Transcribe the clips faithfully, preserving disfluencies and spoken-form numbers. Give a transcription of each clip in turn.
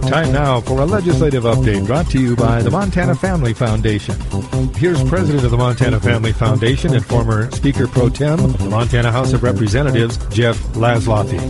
Time now for a legislative update brought to you by the Montana Family Foundation. Here's President of the Montana Family Foundation and former Speaker Pro Tem of the Montana House of Representatives, Jeff Laszloffy.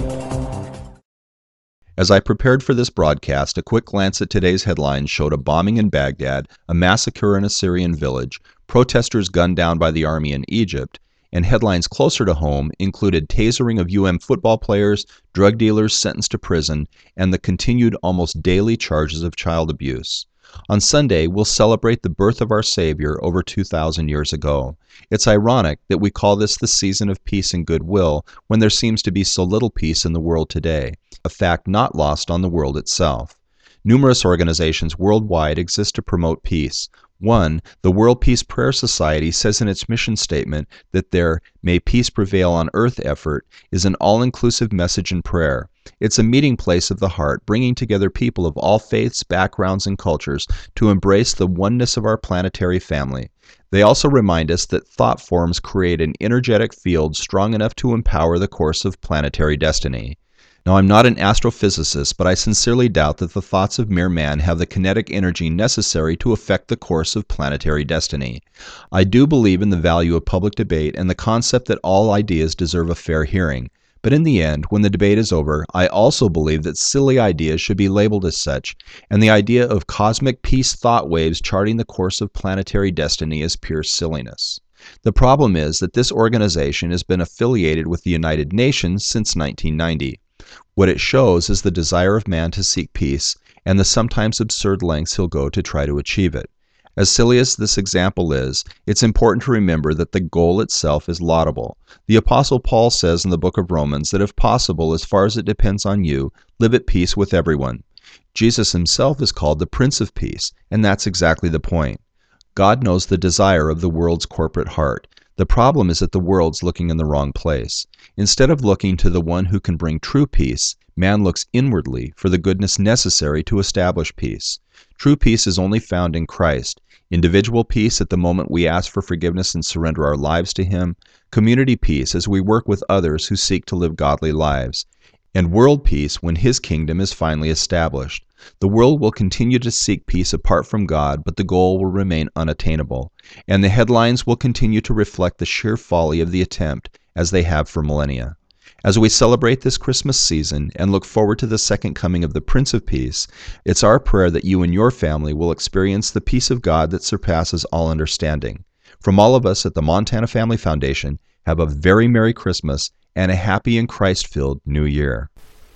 As I prepared for this broadcast, a quick glance at today's headlines showed a bombing in Baghdad, a massacre in a Syrian village, protesters gunned down by the army in Egypt, and headlines closer to home included tasering of U M football players, drug dealers sentenced to prison, and the continued almost daily charges of child abuse. On Sunday, we'll celebrate the birth of our Savior over two thousand years ago. It's ironic that we call this the season of peace and goodwill when there seems to be so little peace in the world today, a fact not lost on the world itself. Numerous organizations worldwide exist to promote peace. One, the World Peace Prayer Society says in its mission statement that their May Peace Prevail on Earth effort is an all-inclusive message and prayer. It's a meeting place of the heart, bringing together people of all faiths, backgrounds, and cultures to embrace the oneness of our planetary family. They also remind us that thought forms create an energetic field strong enough to empower the course of planetary destiny. Now, I'm not an astrophysicist, but I sincerely doubt that the thoughts of mere man have the kinetic energy necessary to affect the course of planetary destiny. I do believe in the value of public debate and the concept that all ideas deserve a fair hearing. But in the end, when the debate is over, I also believe that silly ideas should be labeled as such, and the idea of cosmic peace thought waves charting the course of planetary destiny is pure silliness. The problem is that this organization has been affiliated with the United Nations since nineteen ninety. What it shows is the desire of man to seek peace and the sometimes absurd lengths he'll go to try to achieve it. As silly as this example is, it's important to remember that the goal itself is laudable. The Apostle Paul says in the book of Romans that if possible, as far as it depends on you, live at peace with everyone. Jesus himself is called the Prince of Peace, and that's exactly the point. God knows the desire of the world's corporate heart. The problem is that the world's looking in the wrong place. Instead of looking to the one who can bring true peace, man looks inwardly for the goodness necessary to establish peace. True peace is only found in Christ. Individual peace at the moment we ask for forgiveness and surrender our lives to Him. Community peace as we work with others who seek to live godly lives. And world peace when His kingdom is finally established. The world will continue to seek peace apart from God, but the goal will remain unattainable. And the headlines will continue to reflect the sheer folly of the attempt, as they have for millennia. As we celebrate this Christmas season and look forward to the second coming of the Prince of Peace, it's our prayer that you and your family will experience the peace of God that surpasses all understanding. From all of us at the Montana Family Foundation, have a very Merry Christmas and a happy and Christ-filled New Year.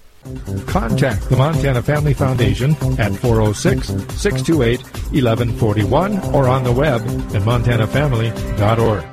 Contact the Montana Family Foundation at four oh six, six two eight, one one four one or on the web at montana family dot org.